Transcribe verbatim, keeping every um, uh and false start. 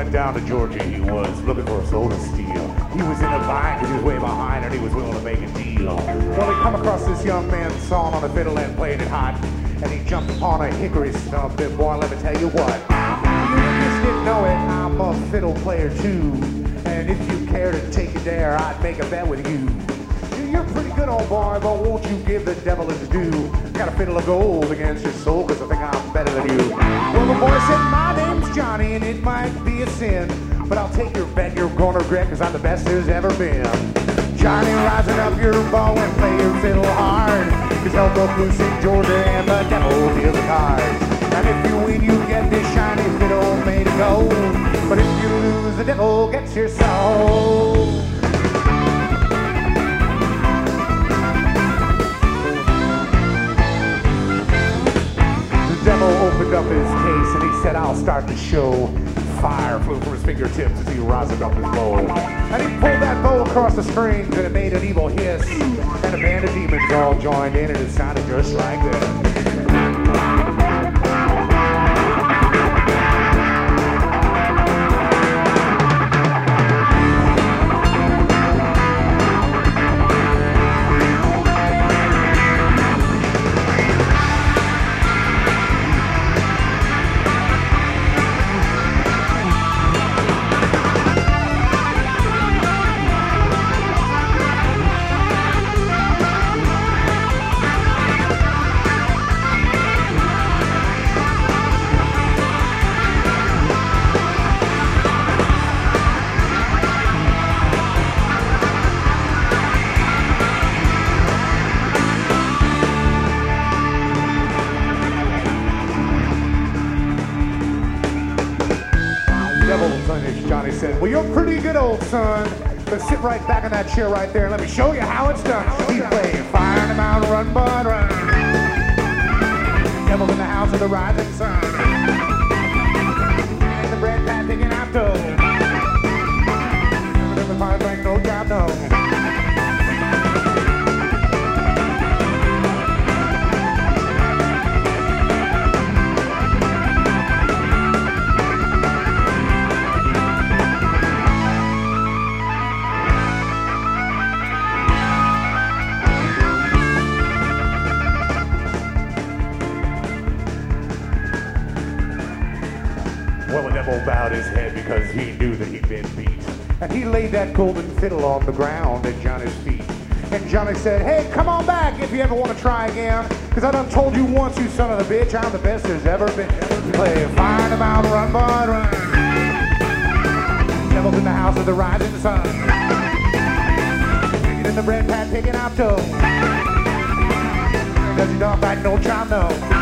went down to Georgia, he was looking for a soul to steal. He was in a bind because he was way behind and he was willing to make a deal. Well, he come across this young man sawing on a fiddle and playing it hot, and he jumped upon a hickory stump. And boy, let me tell you what, you just didn't know it, I'm a fiddle player too. And if you care to take it there, I'd make a bet with you. You're pretty good, old boy, but won't you give the devil his due? Got a fiddle of gold against your soul, cause I think I'm better than you. Well, the boy said, my name's Johnny, and it might be a sin, but I'll take your bet you're gonna regret, cause I'm the best there's ever been. Johnny, rising up your bow and play your fiddle hard, cause hell broke loose in Georgia and the devil deals the cards. And if you win, you get this shiny fiddle made of gold, but if you lose, the devil gets your soul. The devil opened up his case and he said, I'll start the show. Fire flew from his fingertips as he rosin up his bow. And he pulled that bow across the strings and it made an evil hiss. And a band of demons all joined in and it sounded just like this. Johnny said, well, you're pretty good, old son, but sit right back in that chair right there and let me show you how it's done. He played Fire in the Mountain, Run, Bud, Run. Devil in the House of the Rising Sun. And the bread pan picking out dough. Never find like no job, no. Well, the devil bowed his head because he knew that he'd been beat. And he laid that golden fiddle on the ground at Johnny's feet. And Johnny said, hey, come on back if you ever want to try again. Because I done told you once, you son of a bitch, I'm the best there's ever been. Play Fire in the Mountain, Run, Bud, Run. Devil's in the House of the Rising Sun. Picking in the bread pan, picking out dough. Does he don't like no child, no.